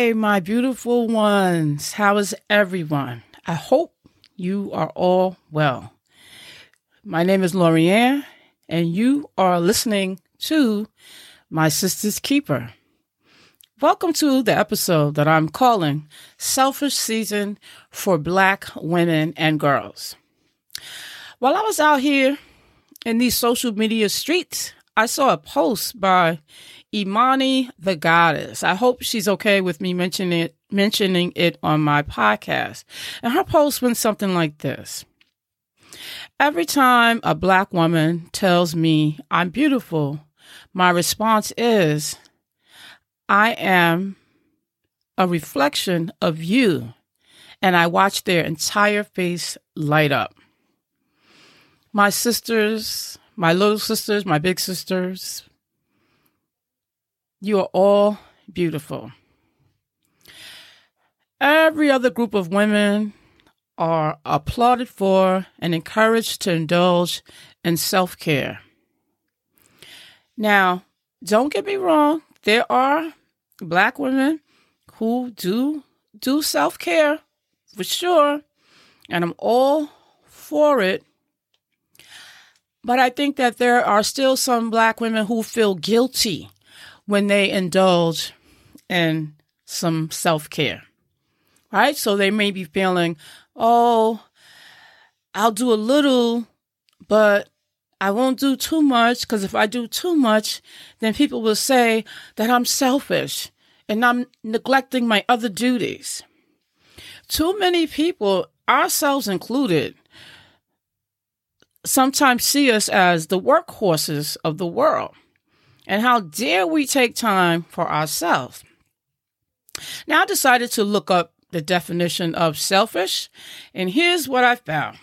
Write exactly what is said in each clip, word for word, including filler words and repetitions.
Hey, my beautiful ones. How is everyone? I hope you are all well. My name is Lorianne, and you are listening to My Sister's Keeper. Welcome to the episode that I'm calling Selfish Season for Black Women and Girls. While I was out here in these social media streets, I saw a post by Imani the Goddess. I hope she's okay with me mentioning it, mentioning it on my podcast. And her post went something like this. Every time a Black woman tells me I'm beautiful, my response is, I am a reflection of you. And I watch their entire face light up. My sisters, my little sisters, my big sisters, you are all beautiful. Every other group of women are applauded for and encouraged to indulge in self-care. Now, don't get me wrong. There are Black women who do do self-care for sure, and I'm all for it. But I think that there are still some Black women who feel guilty when they indulge in some self-care, right? So they may be feeling, oh, I'll do a little, but I won't do too much, because if I do too much, then people will say that I'm selfish and I'm neglecting my other duties. Too many people, ourselves included, sometimes see us as the workhorses of the world. And how dare we take time for ourselves? Now, I decided to look up the definition of selfish, and here's what I found.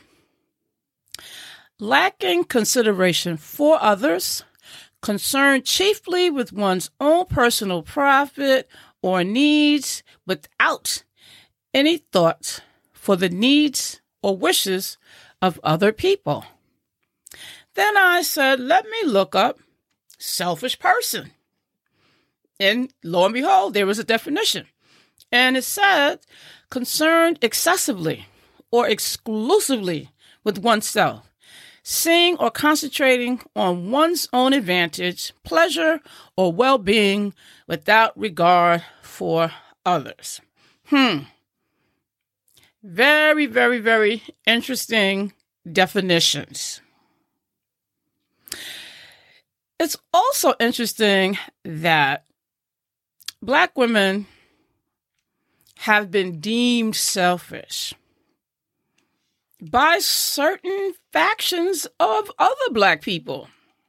Lacking consideration for others, concerned chiefly with one's own personal profit or needs without any thought for the needs or wishes of other people. Then I said, let me look up selfish person. And lo and behold, there was a definition. And it said, concerned excessively or exclusively with oneself, seeing or concentrating on one's own advantage, pleasure, or well-being without regard for others. Hmm. Very, very, very interesting definitions. It's also interesting that Black women have been deemed selfish by certain factions of other Black people.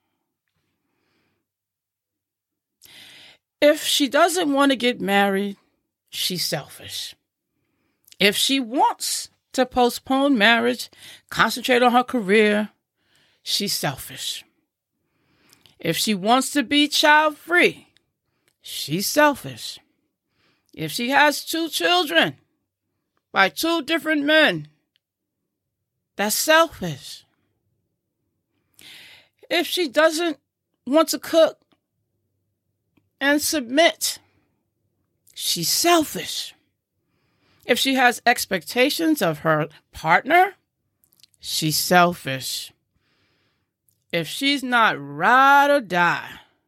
If she doesn't want to get married, she's selfish. If she wants to postpone marriage, concentrate on her career, she's selfish. If she wants to be child-free, she's selfish. If she has two children by two different men, that's selfish. If she doesn't want to cook and submit, she's selfish. If she has expectations of her partner, she's selfish. If she's not ride or die,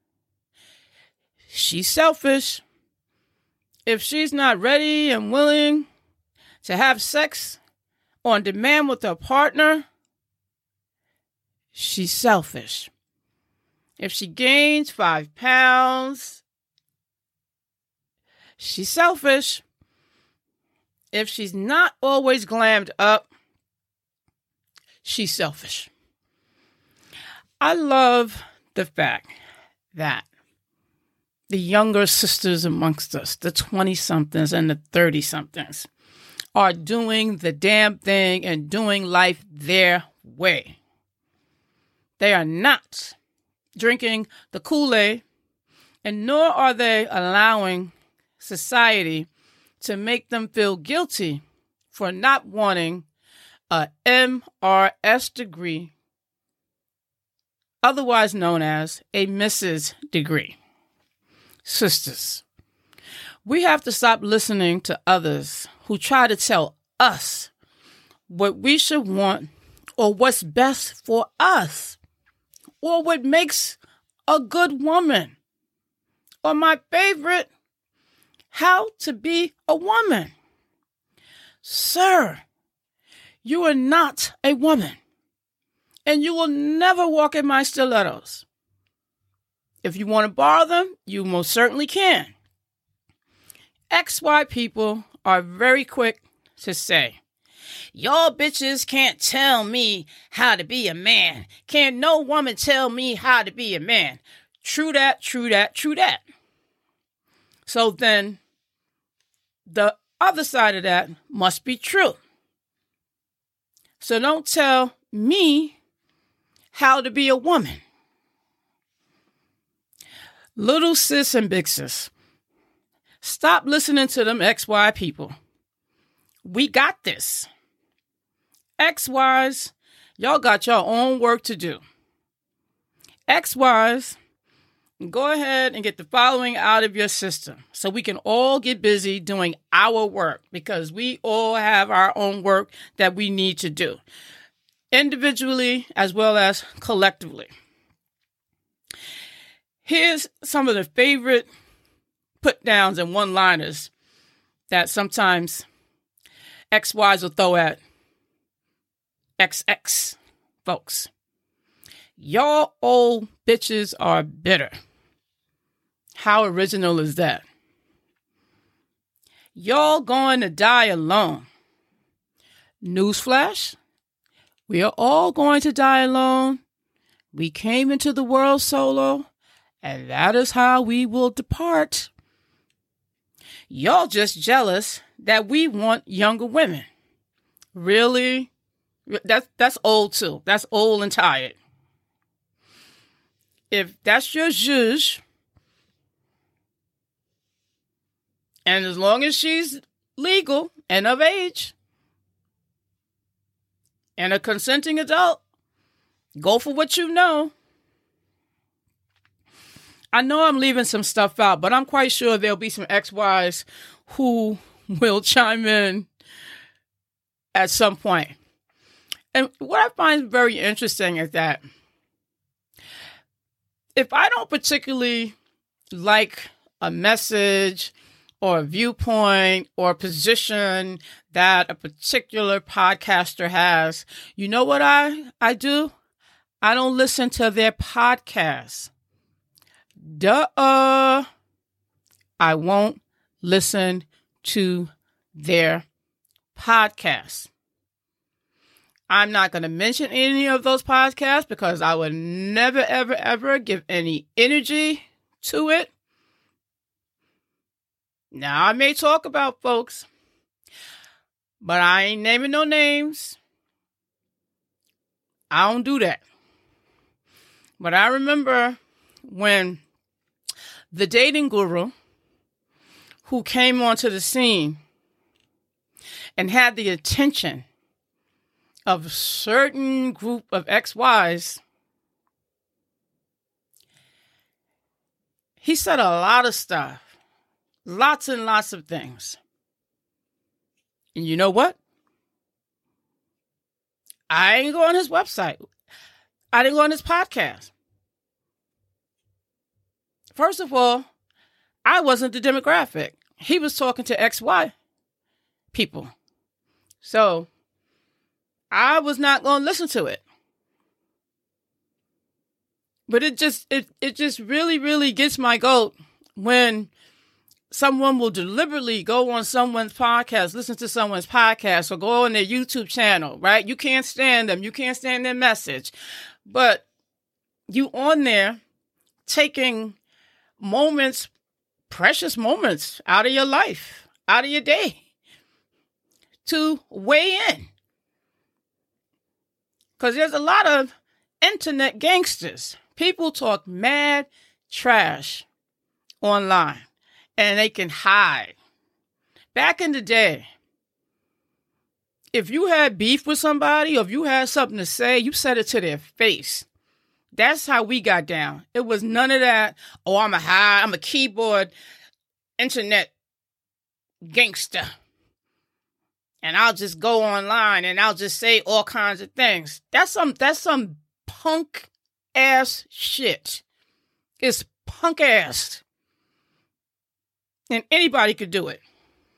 she's selfish. If she's not ready and willing to have sex on demand with her partner, she's selfish. If she gains five pounds, she's selfish. If she's not always glammed up, she's selfish. I love the fact that the younger sisters amongst us, the twenty-somethings and the thirty-somethings, are doing the damn thing and doing life their way. They are not drinking the Kool-Aid, and nor are they allowing society to make them feel guilty for not wanting a M R S degree, otherwise known as a Missus degree. Sisters, We have to stop listening to others who try to tell us what we should want or what's best for us or what makes a good woman. Or my favorite, how to be a woman. Sir, you are not a woman, and you will never walk in my stilettos. If you want to borrow them, you most certainly can. X Y people are very quick to say, y'all bitches can't tell me how to be a man. Can't no woman tell me how to be a man. True that, true that, true that. So then the other side of that must be true. So don't tell me how to be a woman. Little sis and big sis, stop listening to them X Y people. We got this. X Ys, y'all got your own work to do. X Ys, go ahead and get the following out of your system so we can all get busy doing our work, because we all have our own work that we need to do, individually as well as collectively. Here's some of the favorite put downs and one-liners that sometimes X Ys will throw at X X folks. Y'all old bitches are bitter. How original is that? Y'all going to die alone. Newsflash, we are all going to die alone. We came into the world solo, and that is how we will depart. Y'all just jealous that we want younger women. Really? That's, that's old too. That's old and tired. If that's your zhuzh, and as long as she's legal and of age and a consenting adult, go for what you know. I know I'm leaving some stuff out, but I'm quite sure there'll be some X Ys who will chime in at some point. And what I find very interesting is that if I don't particularly like a message or a viewpoint or a position that a particular podcaster has, you know what I, I do? I don't listen to their podcasts. Duh. I won't listen to their podcasts. I'm not going to mention any of those podcasts because I would never, ever, ever give any energy to it. Now, I may talk about folks, but I ain't naming no names. I don't do that. But I remember when the dating guru who came onto the scene and had the attention of a certain group of X Ys, he said a lot of stuff. Lots and lots of things. And you know what? I ain't go on his website. I didn't go on his podcast. First of all, I wasn't the demographic. He was talking to X Y people. So I was not going to listen to it. But it just it it just really, really gets my goat when someone will deliberately go on someone's podcast, listen to someone's podcast, or go on their YouTube channel, right? You can't stand them. You can't stand their message. But you on there taking moments, precious moments out of your life, out of your day, to weigh in. Because there's a lot of internet gangsters. People talk mad trash online, and they can hide. Back in the day, if you had beef with somebody or if you had something to say, you said it to their face. That's how we got down. It was none of that, oh, I'm a high, I'm a keyboard internet gangster. And I'll just go online and I'll just say all kinds of things. That's some that's some punk ass shit. It's punk ass. And anybody could do it.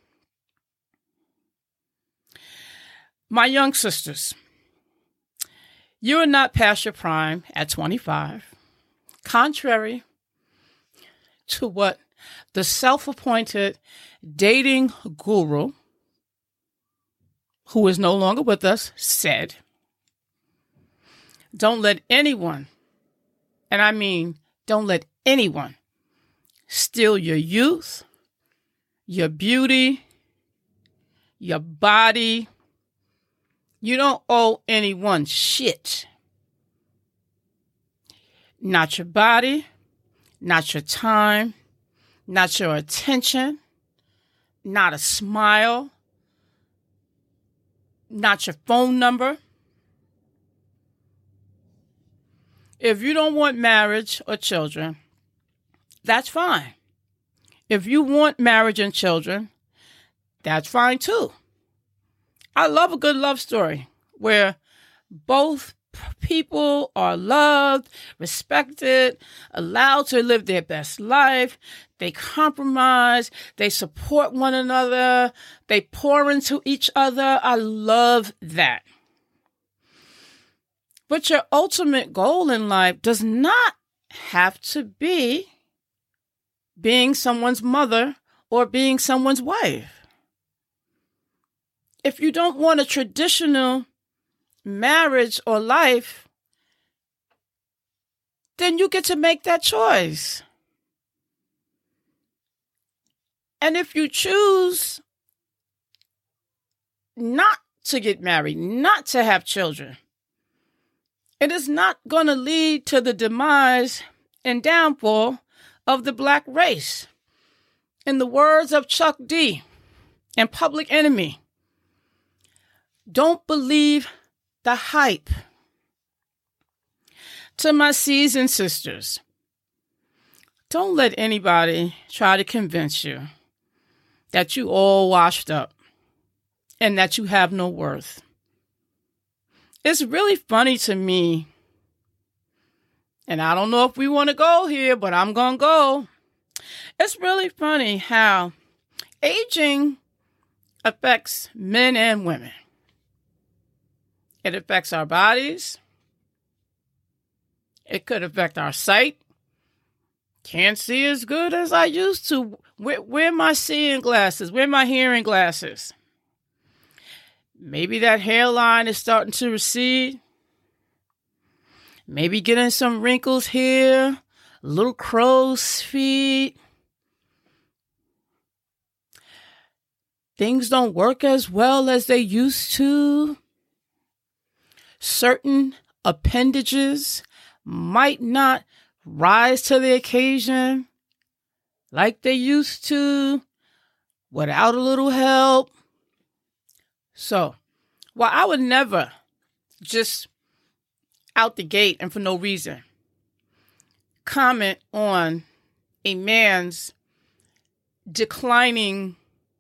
My young sisters, you are not past your prime at twenty-five. Contrary to what the self-appointed dating guru, who is no longer with us, said, don't let anyone, and I mean don't let anyone, steal your youth, your beauty, your body. You don't owe anyone shit. Not your body, not your time, not your attention, not a smile, not your phone number. If you don't want marriage or children, that's fine. If you want marriage and children, that's fine too. I love a good love story where both people are loved, respected, allowed to live their best life. They compromise. They support one another. They pour into each other. I love that. But your ultimate goal in life does not have to be being someone's mother or being someone's wife. If you don't want a traditional marriage or life, then you get to make that choice. And if you choose not to get married, not to have children, it is not going to lead to the demise and downfall of the black race. In the words of Chuck D and Public Enemy, don't believe the hype. To my seasoned sisters, don't let anybody try to convince you that you all washed up and that you have no worth. It's really funny to me, and I don't know if we want to go here, but I'm going to go. It's really funny how aging affects men and women. It affects our bodies. It could affect our sight. Can't see as good as I used to. Where, where my seeing glasses? Where my hearing glasses? Maybe that hairline is starting to recede. Maybe getting some wrinkles here. Little crow's feet. Things don't work as well as they used to. Certain appendages might not rise to the occasion like they used to without a little help. So, while I would never just out the gate and for no reason comment on a man's declining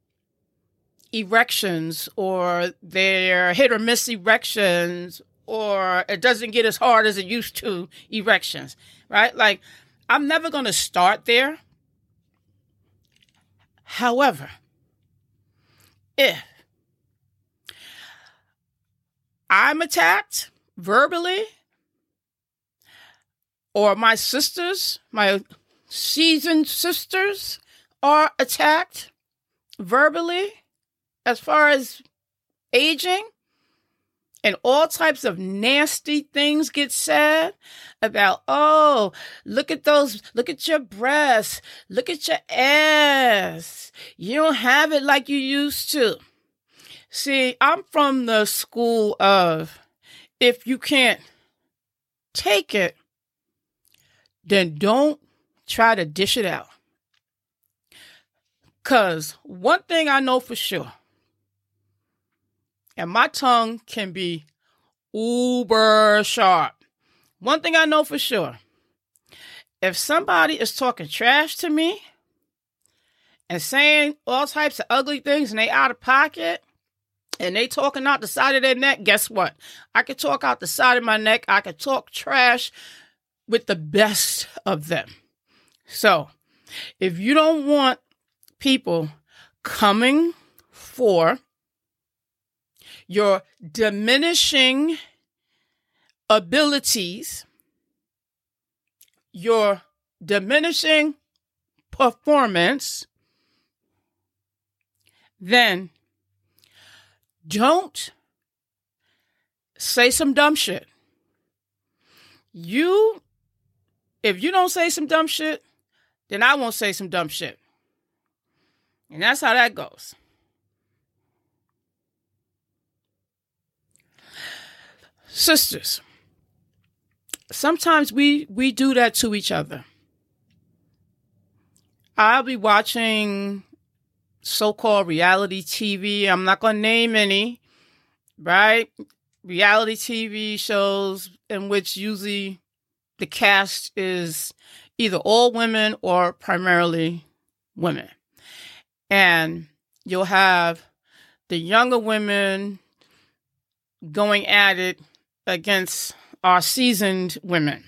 erections or their hit or miss erections, or it doesn't get as hard as it used to erections, right? Like, I'm never going to start there. However, if I'm attacked verbally, or my sisters, my seasoned sisters are attacked verbally, as far as aging, and all types of nasty things get said about, oh, look at those, look at your breasts, look at your ass. You don't have it like you used to. See, I'm from the school of, if you can't take it, then don't try to dish it out. Because one thing I know for sure, and my tongue can be uber sharp. One thing I know for sure, if somebody is talking trash to me and saying all types of ugly things and they out of pocket and they talking out the side of their neck, guess what? I could talk out the side of my neck. I could talk trash with the best of them. So if you don't want people coming for your diminishing abilities, your diminishing performance, then don't say some dumb shit. You, if you don't say some dumb shit, then I won't say some dumb shit. And that's how that goes. Sisters, sometimes we, we do that to each other. I'll be watching so-called reality T V. I'm not going to name any, right? Reality T V shows in which usually the cast is either all women or primarily women. And you'll have the younger women going at it against our seasoned women.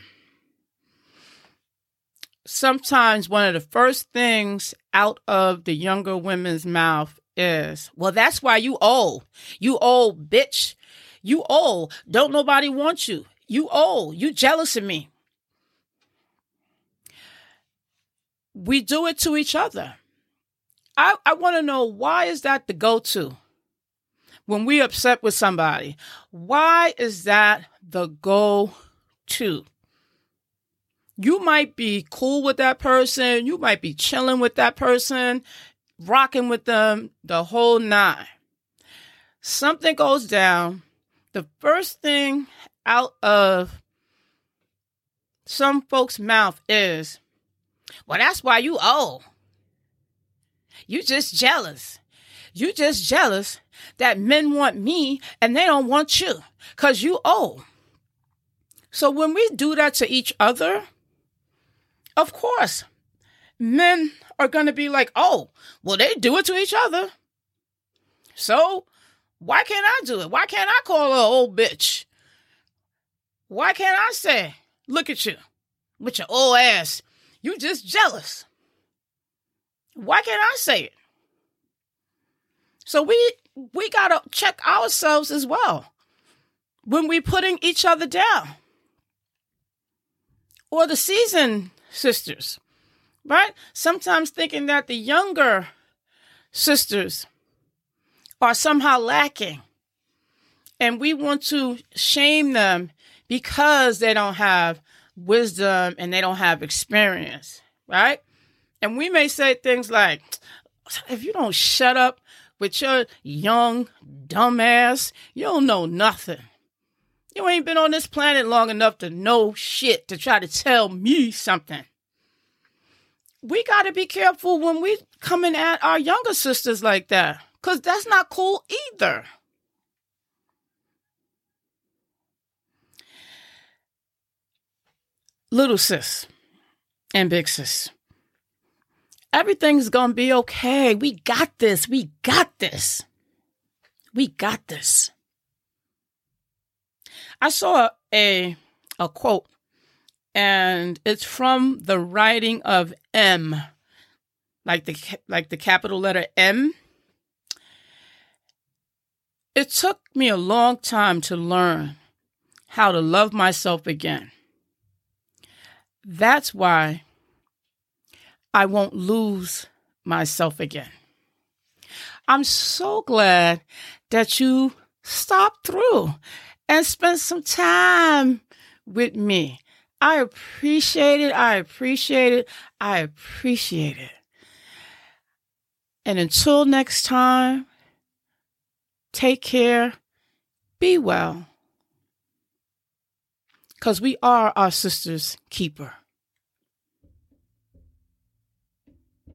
Sometimes one of the first things out of the younger women's mouth is, well, that's why you old. You old, bitch. You old. Don't nobody want you. You old. You jealous of me. We do it to each other. I, I want to know, why is that the go-to? When we're upset with somebody, why is that the go-to? You might be cool with that person. You might be chilling with that person, rocking with them the whole nine. Something goes down. The first thing out of some folks' mouth is, well, that's why you old. You just jealous. You just jealous that men want me and they don't want you because you old. So when we do that to each other, of course, men are going to be like, oh, well, they do it to each other. So why can't I do it? Why can't I call her an old bitch? Why can't I say, look at you with your old ass. You just jealous. Why can't I say it? So we we got to check ourselves as well when we're putting each other down. Or the seasoned sisters, right? Sometimes thinking that the younger sisters are somehow lacking. And we want to shame them because they don't have wisdom and they don't have experience, right? And we may say things like, if you don't shut up with your young dumbass, you don't know nothing. You ain't been on this planet long enough to know shit to try to tell me something. We got to be careful when we coming at our younger sisters like that, because that's not cool either. Little sis and big sis, everything's going to be okay. We got this. We got this. We got this. I saw a a quote, and it's from the writing of M, like the like the capital letter M. It took me a long time to learn how to love myself again. That's why I won't lose myself again. I'm so glad that you stopped through and spend some time with me. I appreciate it. I appreciate it. I appreciate it. And until next time, take care. Be well. Because we are our sister's keeper.